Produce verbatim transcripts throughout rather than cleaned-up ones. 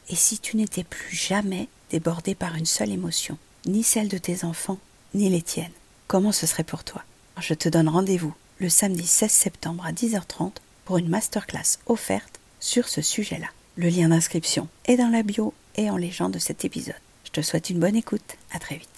Et si tu n'étais plus jamais débordé par une seule émotion, ni celle de tes enfants, ni les tiennes, comment ce serait pour toi? Je te donne rendez-vous le samedi seize septembre à dix heures trente pour une masterclass offerte sur ce sujet-là. Le lien d'inscription est dans la bio et en légende de cet épisode. Je te souhaite une bonne écoute. À très vite.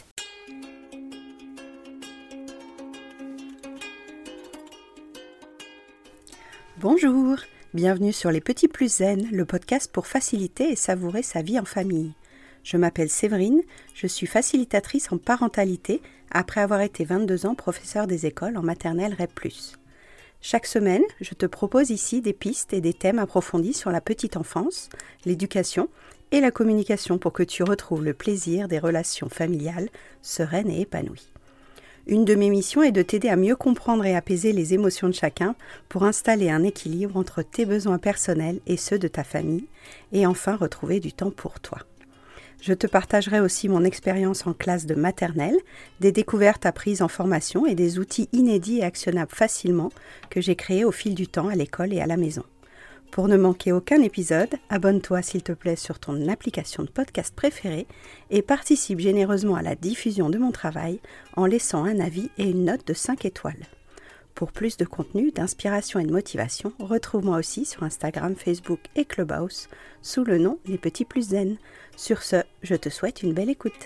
Bonjour, bienvenue sur Les Petits Plus Zen, le podcast pour faciliter et savourer sa vie en famille. Je m'appelle Séverine, je suis facilitatrice en parentalité après avoir été vingt-deux ans professeure des écoles en maternelle R E P plus. Chaque semaine, je te propose ici des pistes et des thèmes approfondis sur la petite enfance, l'éducation et la communication pour que tu retrouves le plaisir des relations familiales sereines et épanouies. Une de mes missions est de t'aider à mieux comprendre et apaiser les émotions de chacun pour installer un équilibre entre tes besoins personnels et ceux de ta famille et enfin retrouver du temps pour toi. Je te partagerai aussi mon expérience en classe de maternelle, des découvertes apprises en formation et des outils inédits et actionnables facilement que j'ai créés au fil du temps à l'école et à la maison. Pour ne manquer aucun épisode, abonne-toi s'il te plaît sur ton application de podcast préférée et participe généreusement à la diffusion de mon travail en laissant un avis et une note de cinq étoiles. Pour plus de contenu, d'inspiration et de motivation, retrouve-moi aussi sur Instagram, Facebook et Clubhouse sous le nom Les Petits Plus Zen. Sur ce, je te souhaite une belle écoute.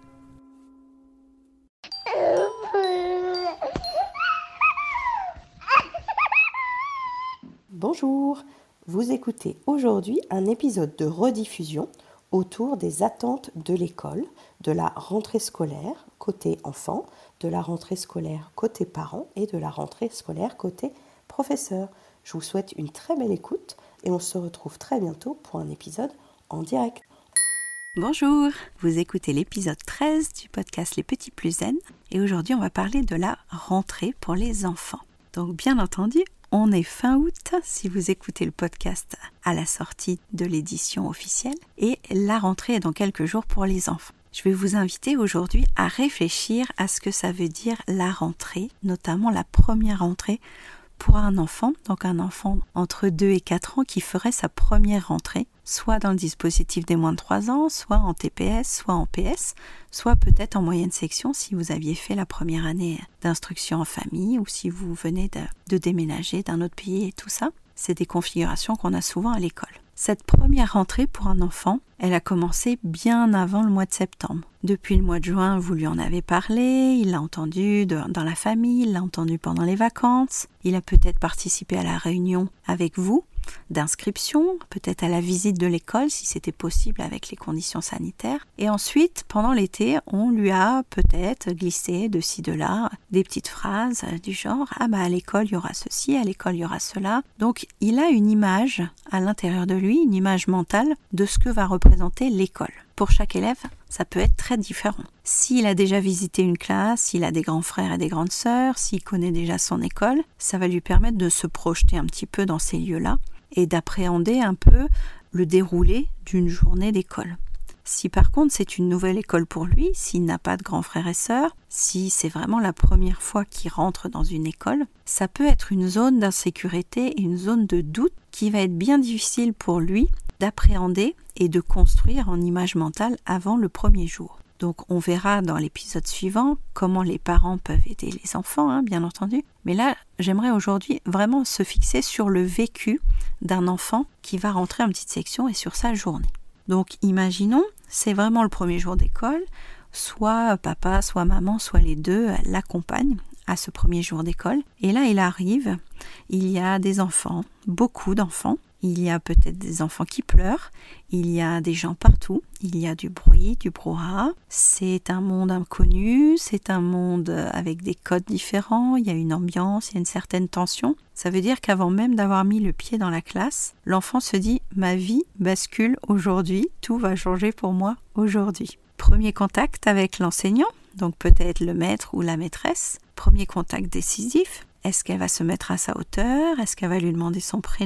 Bonjour, vous écoutez aujourd'hui un épisode de rediffusion autour des attentes de l'école, de la rentrée scolaire côté enfant, de la rentrée scolaire côté parents et de la rentrée scolaire côté professeur. Je vous souhaite une très belle écoute et on se retrouve très bientôt pour un épisode en direct. Bonjour, vous écoutez l'épisode treize du podcast Les Petits Plus Zen et aujourd'hui on va parler de la rentrée pour les enfants. Donc bien entendu, on est fin août si vous écoutez le podcast à la sortie de l'édition officielle et la rentrée est dans quelques jours pour les enfants. Je vais vous inviter aujourd'hui à réfléchir à ce que ça veut dire la rentrée, notamment la première rentrée pour un enfant, donc un enfant entre deux et quatre ans qui ferait sa première rentrée, soit dans le dispositif des moins de trois ans, soit en T P S, soit en P S, soit peut-être en moyenne section si vous aviez fait la première année d'instruction en famille ou si vous venez de, de déménager d'un autre pays et tout ça. C'est des configurations qu'on a souvent à l'école. Cette première rentrée pour un enfant, elle a commencé bien avant le mois de septembre. Depuis le mois de juin, vous lui en avez parlé, il l'a entendu de, dans la famille, il l'a entendu pendant les vacances, il a peut-être participé à la réunion avec vous d'inscription, peut-être à la visite de l'école si c'était possible avec les conditions sanitaires. Et ensuite, pendant l'été, on lui a peut-être glissé de ci, de là, des petites phrases du genre « Ah bah à l'école, il y aura ceci, à l'école, il y aura cela ». Donc, il a une image à l'intérieur de lui, une image mentale de ce que va représenter l'école. Pour chaque élève, ça peut être très différent. S'il a déjà visité une classe, s'il a des grands frères et des grandes sœurs, s'il connaît déjà son école, ça va lui permettre de se projeter un petit peu dans ces lieux-là et d'appréhender un peu le déroulé d'une journée d'école. Si par contre c'est une nouvelle école pour lui, s'il n'a pas de grands frères et sœurs, si c'est vraiment la première fois qu'il rentre dans une école, ça peut être une zone d'insécurité et une zone de doute qui va être bien difficile pour lui d'appréhender et de construire en image mentale avant le premier jour. Donc on verra dans l'épisode suivant comment les parents peuvent aider les enfants, hein, bien entendu. Mais là, j'aimerais aujourd'hui vraiment se fixer sur le vécu d'un enfant qui va rentrer en petite section et sur sa journée. Donc imaginons, c'est vraiment le premier jour d'école, soit papa, soit maman, soit les deux l'accompagnent à ce premier jour d'école. Et là, il arrive, il y a des enfants, beaucoup d'enfants. Il y a peut-être des enfants qui pleurent, il y a des gens partout, il y a du bruit, du brouhaha. C'est un monde inconnu, c'est un monde avec des codes différents, il y a une ambiance, il y a une certaine tension. Ça veut dire qu'avant même d'avoir mis le pied dans la classe, l'enfant se dit « ma vie bascule aujourd'hui, tout va changer pour moi aujourd'hui ». Premier contact avec l'enseignant, donc peut-être le maître ou la maîtresse. Premier contact décisif. Est-ce qu'elle va se mettre à sa hauteur? Est-ce qu'elle va lui demander son prénom?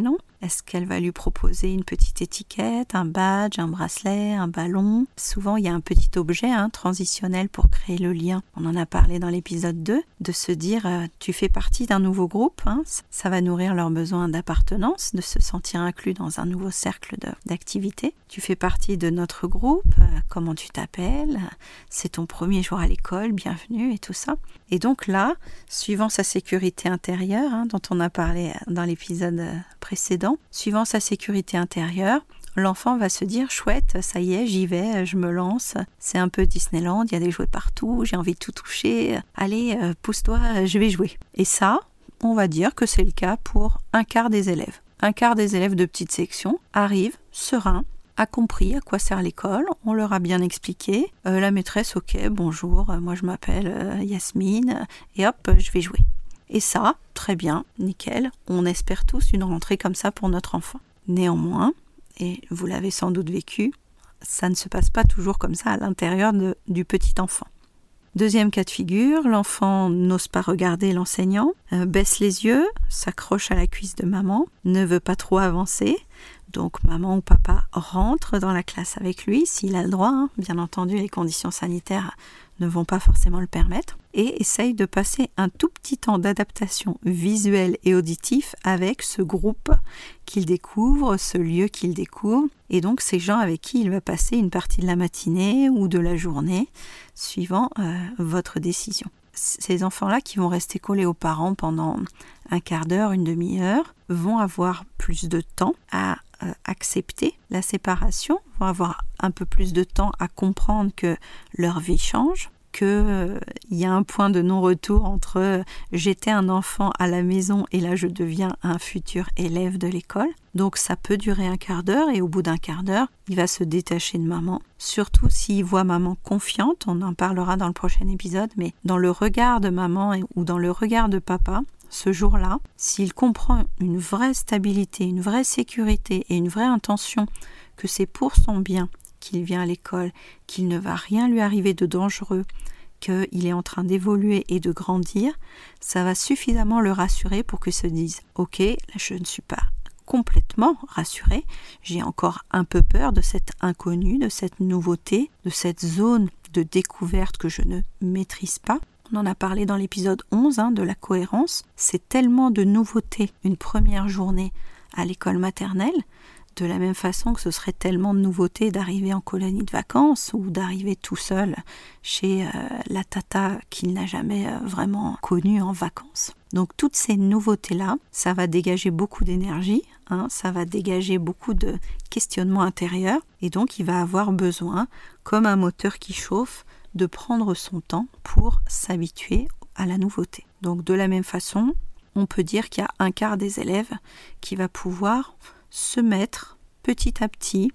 Est-ce qu'elle va lui proposer une petite étiquette, un badge, un bracelet, un ballon? Souvent, il y a un petit objet hein, transitionnel pour créer le lien. On en a parlé dans l'épisode deux, de se dire euh, tu fais partie d'un nouveau groupe. Hein, ça va nourrir leur besoin d'appartenance, de se sentir inclus dans un nouveau cercle de, d'activité. Tu fais partie de notre groupe, euh, comment tu t'appelles? C'est ton premier jour à l'école, bienvenue et tout ça. Et donc là, suivant sa sécurité intérieure, hein, dont on a parlé dans l'épisode précédent, suivant sa sécurité intérieure, l'enfant va se dire « chouette, ça y est, j'y vais, je me lance, c'est un peu Disneyland, il y a des jouets partout, j'ai envie de tout toucher, allez, euh, pousse-toi, je vais jouer ». Et ça, on va dire que c'est le cas pour un quart des élèves. Un quart des élèves de petite section arrivent sereins, a compris à quoi sert l'école, on leur a bien expliqué, euh, la maîtresse, ok, bonjour, moi je m'appelle euh, Yasmine, et hop, je vais jouer. Et ça, très bien, nickel, on espère tous une rentrée comme ça pour notre enfant. Néanmoins, et vous l'avez sans doute vécu, ça ne se passe pas toujours comme ça à l'intérieur de, du petit enfant. Deuxième cas de figure, l'enfant n'ose pas regarder l'enseignant, euh, baisse les yeux, s'accroche à la cuisse de maman, ne veut pas trop avancer. Donc maman ou papa rentre dans la classe avec lui, s'il a le droit, hein. Bien entendu les conditions sanitaires ne vont pas forcément le permettre, et essaye de passer un tout petit temps d'adaptation visuelle et auditif avec ce groupe qu'il découvre, ce lieu qu'il découvre, et donc ces gens avec qui il va passer une partie de la matinée ou de la journée, suivant euh, votre décision. Ces enfants-là qui vont rester collés aux parents pendant un quart d'heure, une demi-heure, vont avoir plus de temps à euh, accepter la séparation, vont avoir un peu plus de temps à comprendre que leur vie change, qu'il euh, y a un point de non-retour entre euh, j'étais un enfant à la maison et là je deviens un futur élève de l'école. Donc ça peut durer un quart d'heure et au bout d'un quart d'heure, il va se détacher de maman. Surtout s'il voit maman confiante, on en parlera dans le prochain épisode, mais dans le regard de maman ou dans le regard de papa, ce jour-là, s'il comprend une vraie stabilité, une vraie sécurité et une vraie intention que c'est pour son bien qu'il vient à l'école, qu'il ne va rien lui arriver de dangereux, qu'il est en train d'évoluer et de grandir, ça va suffisamment le rassurer pour qu'il se dise « Ok, là, je ne suis pas complètement rassurée, j'ai encore un peu peur de cette inconnue, de cette nouveauté, de cette zone de découverte que je ne maîtrise pas. » On en a parlé dans l'épisode onze hein, de la cohérence. C'est tellement de nouveautés une première journée à l'école maternelle, de la même façon que ce serait tellement de nouveautés d'arriver en colonie de vacances ou d'arriver tout seul chez euh, la tata qu'il n'a jamais euh, vraiment connue en vacances. Donc toutes ces nouveautés-là, ça va dégager beaucoup d'énergie, hein, ça va dégager beaucoup de questionnements intérieurs et donc il va avoir besoin, comme un moteur qui chauffe, de prendre son temps pour s'habituer à la nouveauté. Donc de la même façon, on peut dire qu'il y a un quart des élèves qui va pouvoir se mettre petit à petit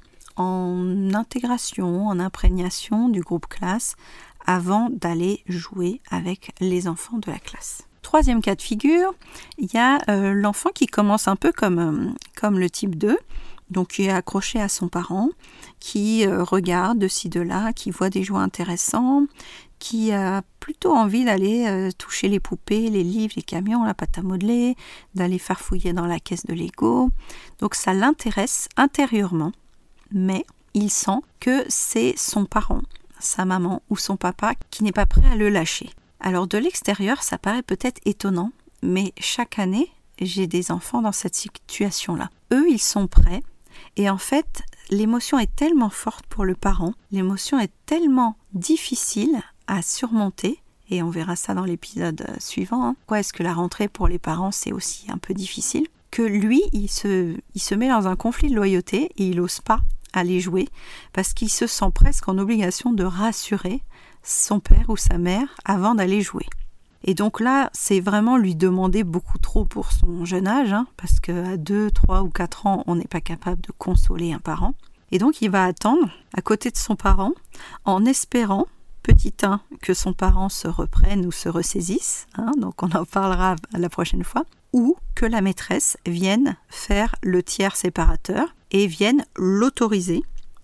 en intégration, en imprégnation du groupe classe avant d'aller jouer avec les enfants de la classe. Troisième cas de figure, il y a euh, l'enfant qui commence un peu comme, euh, comme le type deux, donc qui est accroché à son parent, qui euh, regarde de ci de là, qui voit des jouets intéressants, qui a plutôt envie d'aller euh, toucher les poupées, les livres, les camions, la pâte à modeler, d'aller farfouiller dans la caisse de Lego. Donc ça l'intéresse intérieurement, mais il sent que c'est son parent, sa maman ou son papa qui n'est pas prêt à le lâcher. Alors de l'extérieur, ça paraît peut-être étonnant, mais chaque année, j'ai des enfants dans cette situation-là. Eux, ils sont prêts, et en fait, l'émotion est tellement forte pour le parent, l'émotion est tellement difficile à surmonter, et on verra ça dans l'épisode suivant. Hein. Pourquoi est-ce que la rentrée pour les parents, c'est aussi un peu difficile? Que lui, il se, il se met dans un conflit de loyauté, et il n'ose pas aller jouer, parce qu'il se sent presque en obligation de rassurer son père ou sa mère avant d'aller jouer. Et donc là, c'est vraiment lui demander beaucoup trop pour son jeune âge, hein, parce qu'à deux, trois ou quatre ans, on n'est pas capable de consoler un parent. Et donc il va attendre à côté de son parent, en espérant, petit un, que son parent se reprenne ou se ressaisisse, hein, donc on en parlera la prochaine fois, ou que la maîtresse vienne faire le tiers séparateur et vienne l'autoriser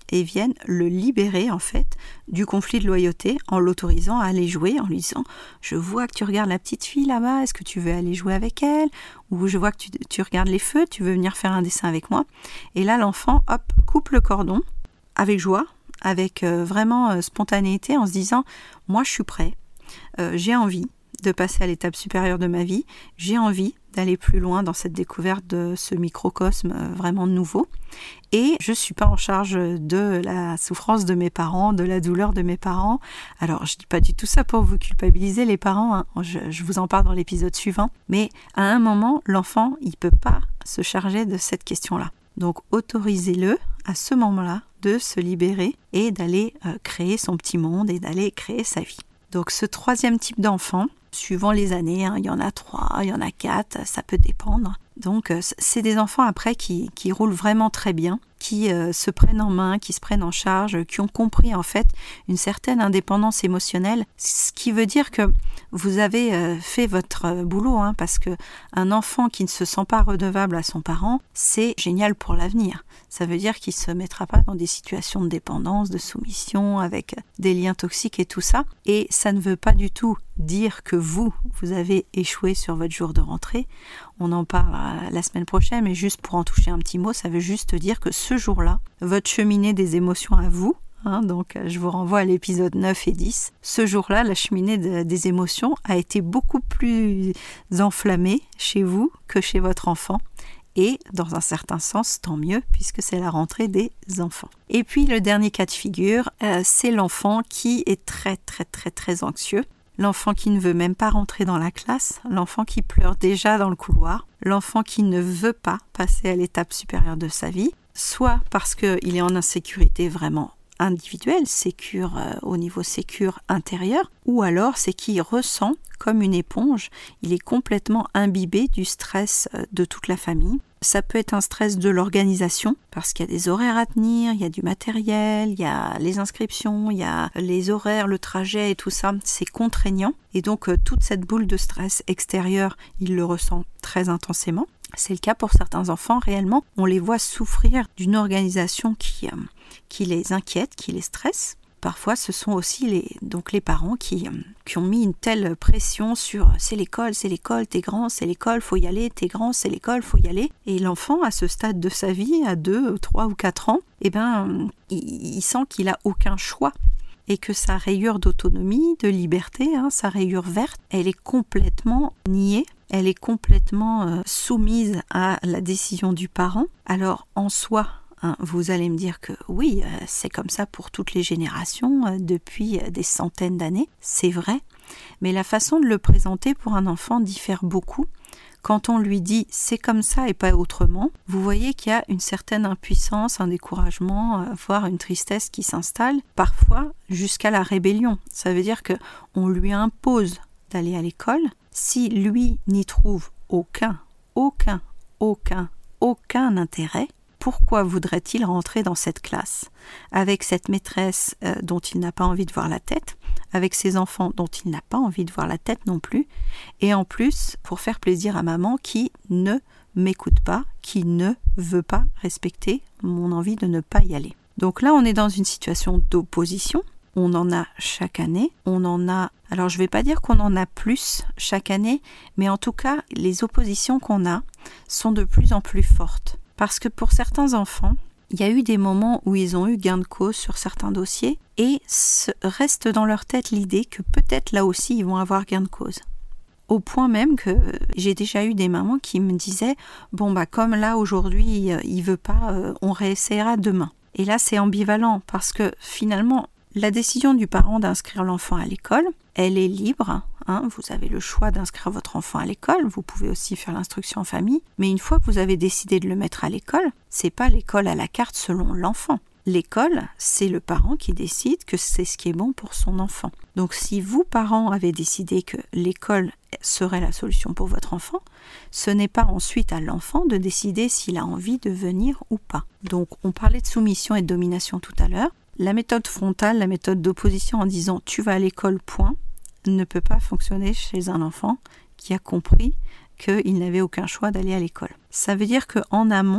et viennent le libérer en fait du conflit de loyauté en l'autorisant à aller jouer, en lui disant « Je vois que tu regardes la petite fille là-bas, est-ce que tu veux aller jouer avec elle ? Ou je vois que tu, tu regardes les feux, tu veux venir faire un dessin avec moi ?» Et là, l'enfant, hop, coupe le cordon avec joie, avec euh, vraiment euh, spontanéité, en se disant « Moi, je suis prêt, euh, j'ai envie de passer à l'étape supérieure de ma vie, j'ai envie d'aller plus loin dans cette découverte de ce microcosme vraiment nouveau. Et je ne suis pas en charge de la souffrance de mes parents, de la douleur de mes parents. Alors, je ne dis pas du tout ça pour vous culpabiliser, les parents, hein. je, je vous en parle dans l'épisode suivant. Mais à un moment, l'enfant, il ne peut pas se charger de cette question-là. Donc, autorisez-le à ce moment-là de se libérer et d'aller euh, créer son petit monde et d'aller créer sa vie. Donc, ce troisième type d'enfant, suivant les années, hein, il y en a trois, il y en a quatre, ça peut dépendre. Donc, euh, c'est des enfants après qui, qui roulent vraiment très bien, qui euh, se prennent en main, qui se prennent en charge, qui ont compris en fait une certaine indépendance émotionnelle, ce qui veut dire que vous avez euh, fait votre euh, boulot, hein, parce que un enfant qui ne se sent pas redevable à son parent, c'est génial pour l'avenir. Ça veut dire qu'il ne se mettra pas dans des situations de dépendance, de soumission, avec des liens toxiques et tout ça. Et ça ne veut pas du tout dire que vous, vous avez échoué sur votre jour de rentrée. On en parle la semaine prochaine, mais juste pour en toucher un petit mot, ça veut juste dire que ce jour-là, votre cheminée des émotions à vous, hein, donc je vous renvoie à l'épisode neuf et dix, ce jour-là, la cheminée de, des émotions a été beaucoup plus enflammée chez vous que chez votre enfant. Et dans un certain sens, tant mieux, puisque c'est la rentrée des enfants. Et puis le dernier cas de figure, euh, c'est l'enfant qui est très très très très anxieux. L'enfant qui ne veut même pas rentrer dans la classe, l'enfant qui pleure déjà dans le couloir, l'enfant qui ne veut pas passer à l'étape supérieure de sa vie, soit parce qu'il est en insécurité vraiment individuelle, sécure euh, au niveau sécure intérieur, ou alors c'est qu'il ressent comme une éponge, il est complètement imbibé du stress euh, de toute la famille. Ça peut être un stress de l'organisation, parce qu'il y a des horaires à tenir, il y a du matériel, il y a les inscriptions, il y a les horaires, le trajet et tout ça, c'est contraignant. Et donc euh, toute cette boule de stress extérieur, il le ressent très intensément. C'est le cas pour certains enfants, réellement, on les voit souffrir d'une organisation qui, euh, qui les inquiète, qui les stresse. Parfois, ce sont aussi les, donc les parents qui, qui ont mis une telle pression sur « c'est l'école, c'est l'école, t'es grand, c'est l'école, faut y aller, t'es grand, c'est l'école, faut y aller ». Et l'enfant, à ce stade de sa vie, à deux, trois ou quatre ans, eh ben, il, il sent qu'il n'a aucun choix et que sa rayure d'autonomie, de liberté, hein, sa rayure verte, elle est complètement niée. Elle est complètement euh, soumise à la décision du parent. Alors, en soi, hein, vous allez me dire que oui, euh, c'est comme ça pour toutes les générations, euh, depuis euh, des centaines d'années, c'est vrai. Mais la façon de le présenter pour un enfant diffère beaucoup. Quand on lui dit « c'est comme ça et pas autrement », vous voyez qu'il y a une certaine impuissance, un découragement, euh, voire une tristesse qui s'installe, parfois jusqu'à la rébellion. Ça veut dire qu'on lui impose d'aller à l'école. Si lui n'y trouve aucun, aucun, aucun, aucun intérêt, pourquoi voudrait-il rentrer dans cette classe avec cette maîtresse euh, dont il n'a pas envie de voir la tête, avec ses enfants dont il n'a pas envie de voir la tête non plus, et en plus pour faire plaisir à maman qui ne m'écoute pas, qui ne veut pas respecter mon envie de ne pas y aller. Donc là, on est dans une situation d'opposition. On en a chaque année, on en a, alors je ne vais pas dire qu'on en a plus chaque année, mais en tout cas, les oppositions qu'on a sont de plus en plus fortes. Parce que pour certains enfants, il y a eu des moments où ils ont eu gain de cause sur certains dossiers et reste dans leur tête l'idée que peut-être là aussi ils vont avoir gain de cause. Au point même que j'ai déjà eu des mamans qui me disaient « bon bah comme là aujourd'hui il veut pas, on réessayera demain ». Et là c'est ambivalent parce que finalement, la décision du parent d'inscrire l'enfant à l'école, elle est libre, hein, vous avez le choix d'inscrire votre enfant à l'école, vous pouvez aussi faire l'instruction en famille, mais une fois que vous avez décidé de le mettre à l'école, c'est pas l'école à la carte selon l'enfant. L'école, c'est le parent qui décide que c'est ce qui est bon pour son enfant. Donc si vous, parents, avez décidé que l'école serait la solution pour votre enfant, ce n'est pas ensuite à l'enfant de décider s'il a envie de venir ou pas. Donc on parlait de soumission et de domination tout à l'heure. La méthode frontale, la méthode d'opposition en disant « tu vas à l'école, point », ne peut pas fonctionner chez un enfant qui a compris qu'il n'avait aucun choix d'aller à l'école. Ça veut dire qu'en amont,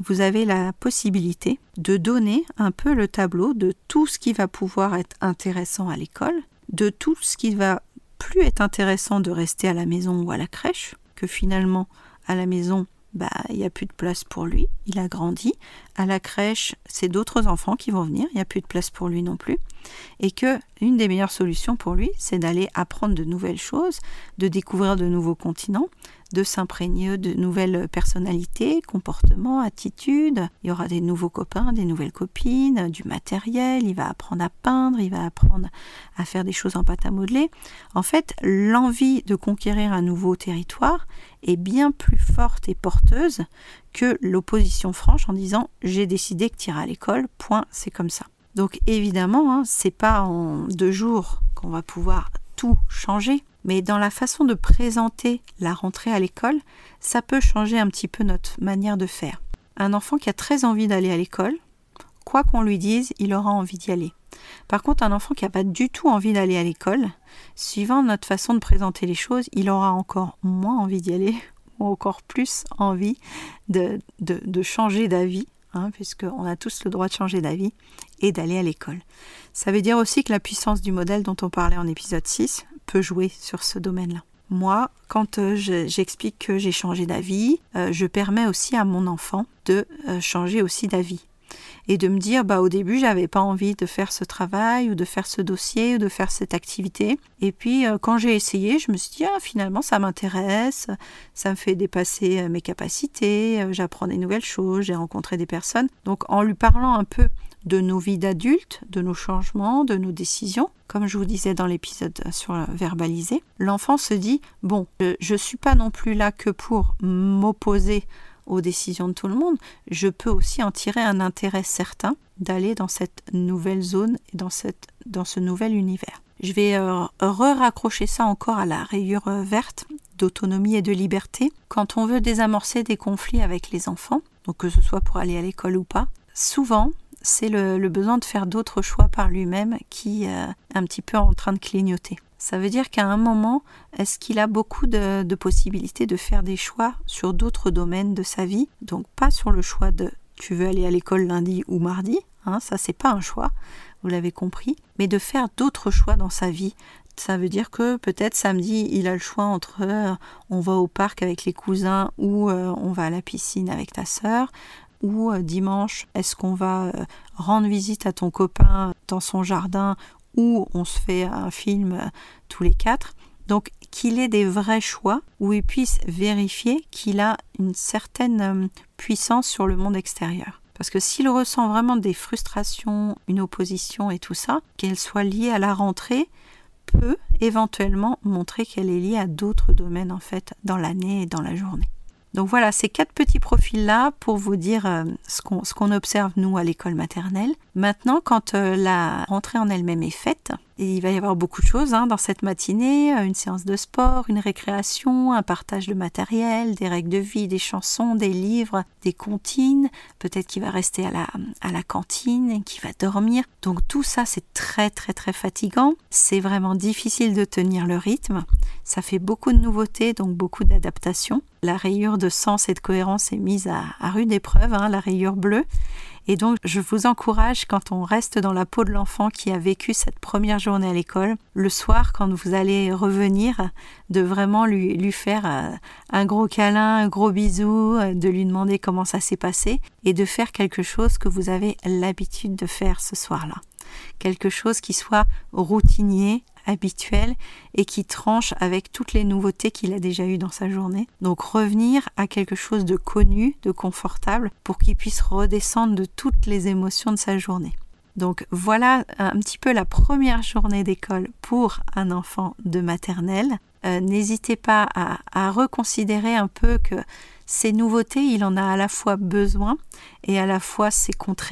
vous avez la possibilité de donner un peu le tableau de tout ce qui va pouvoir être intéressant à l'école, de tout ce qui va plus être intéressant de rester à la maison ou à la crèche, que finalement à la maison, bah, il n'y a plus de place pour lui, il a grandi. À la crèche, c'est d'autres enfants qui vont venir, il n'y a plus de place pour lui non plus. Et que une des meilleures solutions pour lui, c'est d'aller apprendre de nouvelles choses, de découvrir de nouveaux continents, de s'imprégner de nouvelles personnalités, comportements, attitudes. Il y aura des nouveaux copains, des nouvelles copines, du matériel, il va apprendre à peindre, il va apprendre à faire des choses en pâte à modeler. En fait, l'envie de conquérir un nouveau territoire est bien plus forte et porteuse que l'opposition franche en disant « j'ai décidé que tu iras à l'école, point, c'est comme ça ». Donc évidemment, hein, c'est pas en deux jours qu'on va pouvoir tout changer, mais dans la façon de présenter la rentrée à l'école, ça peut changer un petit peu notre manière de faire. Un enfant qui a très envie d'aller à l'école, quoi qu'on lui dise, il aura envie d'y aller. Par contre, un enfant qui n'a pas du tout envie d'aller à l'école, suivant notre façon de présenter les choses, il aura encore moins envie d'y aller, ou encore plus envie de, de, de changer d'avis, hein, puisqu'on a tous le droit de changer d'avis, et d'aller à l'école. Ça veut dire aussi que la puissance du modèle dont on parlait en épisode six peut jouer sur ce domaine-là. Moi, quand euh, je, j'explique que j'ai changé d'avis, euh, je permets aussi à mon enfant de euh, changer aussi d'avis. Et de me dire, bah, au début, j'avais pas envie de faire ce travail, ou de faire ce dossier, ou de faire cette activité. Et puis, euh, quand j'ai essayé, je me suis dit, ah, finalement, ça m'intéresse, ça me fait dépasser euh, mes capacités, euh, j'apprends des nouvelles choses, j'ai rencontré des personnes. Donc, en lui parlant un peu de nos vies d'adultes, de nos changements, de nos décisions, comme je vous disais dans l'épisode sur verbaliser, l'enfant se dit, bon, je ne suis pas non plus là que pour m'opposer aux décisions de tout le monde, je peux aussi en tirer un intérêt certain d'aller dans cette nouvelle zone et dans, cette, dans ce nouvel univers. Je vais euh, re-raccrocher ça encore à la rayure euh, verte d'autonomie et de liberté. Quand on veut désamorcer des conflits avec les enfants, donc que ce soit pour aller à l'école ou pas, souvent, c'est le, le besoin de faire d'autres choix par lui-même qui euh, est un petit peu en train de clignoter. Ça veut dire qu'à un moment, est-ce qu'il a beaucoup de, de possibilités de faire des choix sur d'autres domaines de sa vie? Donc pas sur le choix de tu veux aller à l'école lundi ou mardi, hein, ça c'est pas un choix, vous l'avez compris, mais de faire d'autres choix dans sa vie. Ça veut dire que peut-être samedi, il a le choix entre euh, on va au parc avec les cousins ou euh, on va à la piscine avec ta sœur. Ou euh, dimanche, est-ce qu'on va euh, rendre visite à ton copain dans son jardin ou on se fait un film euh, tous les quatre. Donc qu'il ait des vrais choix où il puisse vérifier qu'il a une certaine euh, puissance sur le monde extérieur. Parce que s'il ressent vraiment des frustrations, une opposition et tout ça, qu'elle soit liée à la rentrée, peut éventuellement montrer qu'elle est liée à d'autres domaines en fait dans l'année et dans la journée. Donc voilà, ces quatre petits profils-là pour vous dire euh, ce qu'on, ce qu'on observe nous à l'école maternelle. Maintenant, quand euh, la rentrée en elle-même est faite, et il va y avoir beaucoup de choses hein, dans cette matinée, euh, une séance de sport, une récréation, un partage de matériel, des règles de vie, des chansons, des livres, des comptines, peut-être qu'il va rester à la, à la cantine, qu'il va dormir. Donc tout ça, c'est très très très fatigant. C'est vraiment difficile de tenir le rythme. Ça fait beaucoup de nouveautés, donc beaucoup d'adaptations. La rayure de sens et de cohérence est mise à, à rude épreuve, hein, la rayure bleue. Et donc, je vous encourage, quand on reste dans la peau de l'enfant qui a vécu cette première journée à l'école, le soir, quand vous allez revenir, de vraiment lui, lui faire un gros câlin, un gros bisou, de lui demander comment ça s'est passé et de faire quelque chose que vous avez l'habitude de faire ce soir-là. Quelque chose qui soit routinier, habituel et qui tranche avec toutes les nouveautés qu'il a déjà eues dans sa journée. Donc revenir à quelque chose de connu, de confortable pour qu'il puisse redescendre de toutes les émotions de sa journée. Donc voilà un petit peu la première journée d'école pour un enfant de maternelle. Euh, n'hésitez pas à, à reconsidérer un peu que ces nouveautés, il en a à la fois besoin et à la fois c'est contraignant.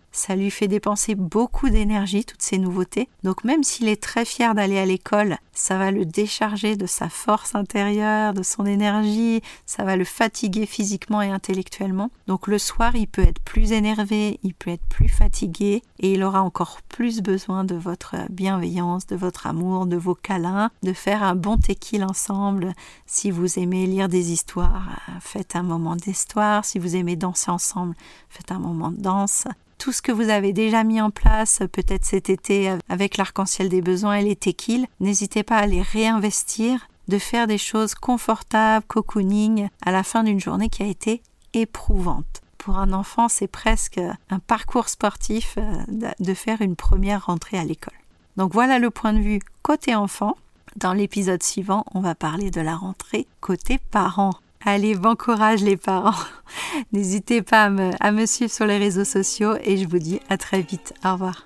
Ça lui fait dépenser beaucoup d'énergie, toutes ces nouveautés. Donc même s'il est très fier d'aller à l'école, ça va le décharger de sa force intérieure, de son énergie, ça va le fatiguer physiquement et intellectuellement. Donc le soir, il peut être plus énervé, il peut être plus fatigué et il aura encore plus besoin de votre bienveillance, de votre amour, de vos câlins, de faire un bon tequil ensemble. Si vous aimez lire des histoires, faites un moment d'histoire. Si vous aimez danser ensemble, faites un moment de danse. Tout ce que vous avez déjà mis en place, peut-être cet été avec l'arc-en-ciel des besoins et les tequils, n'hésitez pas à les réinvestir, de faire des choses confortables, cocooning, à la fin d'une journée qui a été éprouvante. Pour un enfant, c'est presque un parcours sportif de faire une première rentrée à l'école. Donc voilà le point de vue côté enfant. Dans l'épisode suivant, on va parler de la rentrée côté parents. Allez, bon courage les parents. N'hésitez pas à me, à me suivre sur les réseaux sociaux et je vous dis à très vite. Au revoir.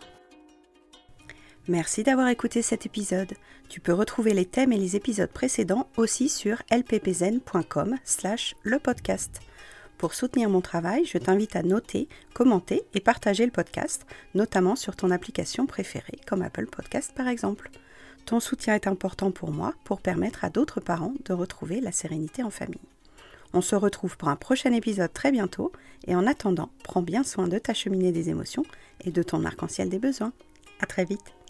Merci d'avoir écouté cet épisode. Tu peux retrouver les thèmes et les épisodes précédents aussi sur l p p zen point com slash le podcast. Pour soutenir mon travail, je t'invite à noter, commenter et partager le podcast, notamment sur ton application préférée, comme Apple Podcast par exemple. Ton soutien est important pour moi pour permettre à d'autres parents de retrouver la sérénité en famille. On se retrouve pour un prochain épisode très bientôt et en attendant, prends bien soin de ta cheminée des émotions et de ton arc-en-ciel des besoins. À très vite.